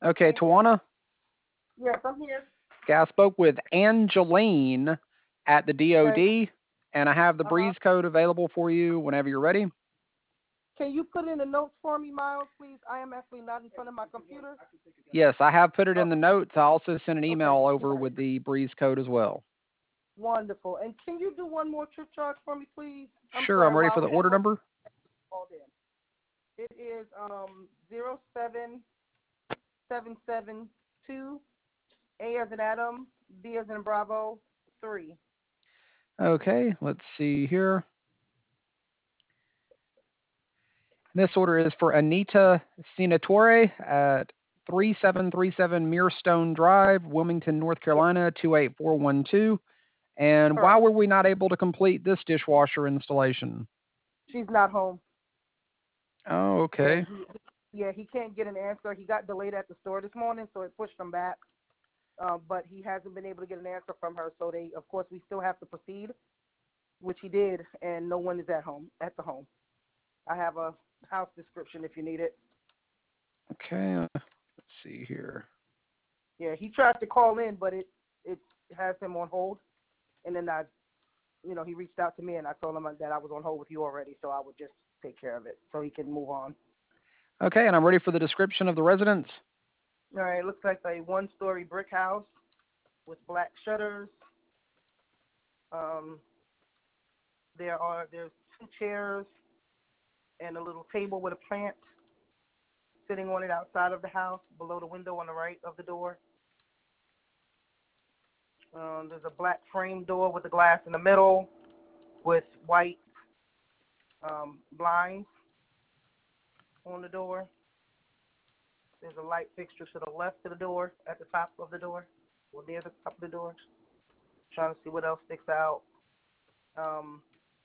Okay, Tawana. Yes, I'm here. Okay, I spoke with Angeline at the Okay. DOD, and I have the Uh-huh. breeze code available for you whenever you're ready. Can you put in the notes for me, Miles, please? I am actually not in front of my computer. Yes, I have put it in Oh, the notes. I also sent an okay. email over with the breeze code as well. Wonderful. And can you do one more trip charge for me, please? I'm Sure, I'm sorry, ready for while the I'm order number. called in. It is 07772 A as in Adam, B as in Bravo, 3. Okay, let's see here. This order is for Anita Senatore at 3737 Mirstone Drive, Wilmington, North Carolina 28412. And why Correct. were we not able to complete this dishwasher installation? She's not home. Oh, And okay. he can't get an answer. He got delayed at the store this morning, so it pushed him back. But he hasn't been able to get an answer from her. So of course, we still have to proceed, which he did, and no one is at the home. I have a house description if you need it. Okay, let's see here. Yeah, he tried to call in, but it has him on hold. And then he reached out to me, and I told him that I was on hold with you already, so I would just take care of it so he can move on. Okay, and I'm ready for the description of the residence. All right, it looks like a one-story brick house with black shutters. Um, there's 2 chairs and a little table with a plant sitting on it outside of the house, below the window on the right of the door. There's a black frame door with the glass in the middle with white blinds on the door. There's a light fixture to the left of the door, at the top of the door, or near the top of the door. Trying to see what else sticks out. Um,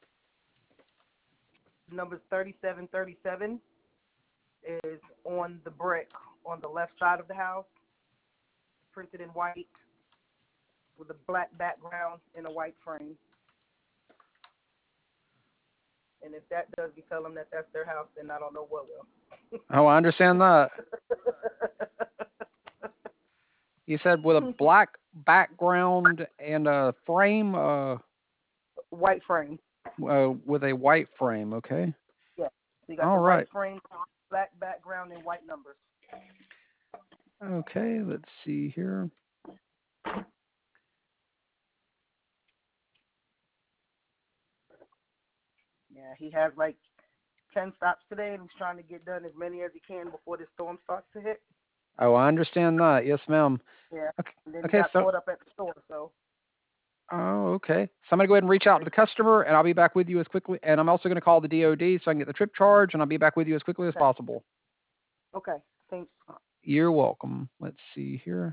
number 3737 is on the brick on the left side of the house, printed in white with a black background and a white frame. And if that does you tell them that that's their house, then I don't know what will. Oh, I understand that. You said with a black background and a frame, White frame. with a white frame. Okay. Yeah. So you got All the white right. frame, black background, and white numbers. Okay, let's see here. Yeah, he has like 10 stops today, and he's trying to get done as many as he can before this storm starts to hit. Oh, I understand that. Yes, ma'am. Yeah. Okay. And then he Okay. got So. caught up at the store, so. Oh, okay. So I'm gonna go ahead and reach out to the customer, and I'll be back with you as quickly. And I'm also gonna call the DOD so I can get the trip charge, and I'll be back with you as quickly as Okay. possible. Okay. Thanks. You're welcome. Let's see here.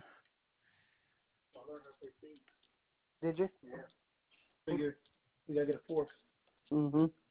Did you? Yeah. Figured you gotta get a fork. Mm-hmm.